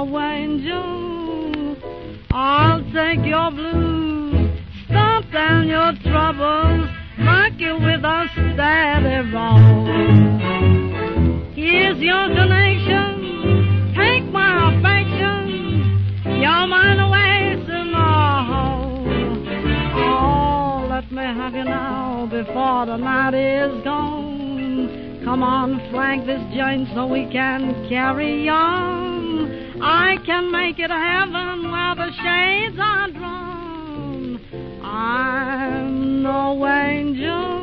angel. I'll take your blues, stomp down your troubles, rock you with a steady roll. Here's your donation, take my affection, you're mine away tomorrow. Oh, let me have you now before the night is gone. Come on, flank this joint so we can carry on. I can make it heaven where the shades are drawn. I'm no angel.